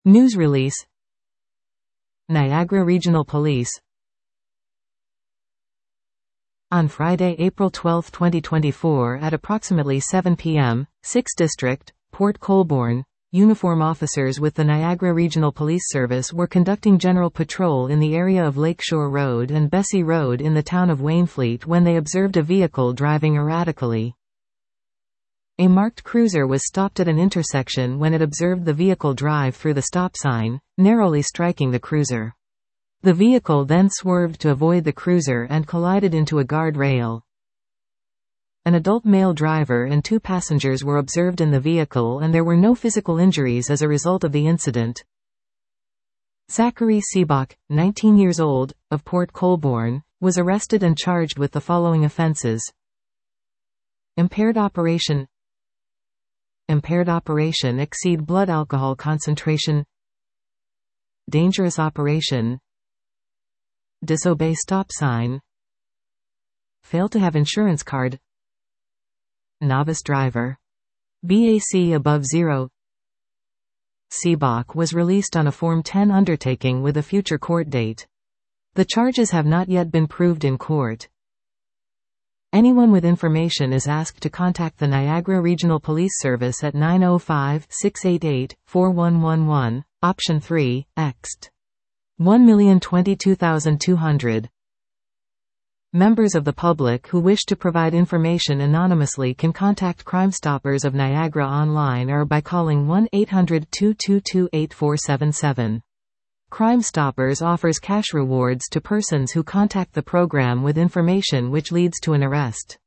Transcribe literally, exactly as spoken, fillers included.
News release. Niagara Regional Police. On Friday, April twelfth twenty twenty-four at approximately seven p m, sixth District, Port Colborne, uniform officers with the Niagara Regional Police Service were conducting general patrol in the area of Lakeshore Road and Bessie Road in the town of Wainfleet when they observed a vehicle driving erratically. A marked cruiser was stopped at an intersection when it observed the vehicle drive through the stop sign, narrowly striking the cruiser. The vehicle then swerved to avoid the cruiser and collided into a guard rail. An adult male driver and two passengers were observed in the vehicle and there were no physical injuries as a result of the incident. Zachary Seabach, nineteen years old, of Port Colborne, was arrested and charged with the following offenses: impaired operation, impaired operation exceed blood alcohol concentration, dangerous operation, disobey stop sign, fail to have insurance card, novice driver. B A C above zero. Seabach was released on a Form ten undertaking with a future court date. The charges have not yet been proved in court. Anyone with information is asked to contact the Niagara Regional Police Service at nine oh five, six eight eight, four one one one, option three, ext. one million twenty-two thousand two hundred. Members of the public who wish to provide information anonymously can contact Crime Stoppers of Niagara online or by calling one eight hundred, two two two, eight four seven seven. Crime Stoppers offers cash rewards to persons who contact the program with information which leads to an arrest.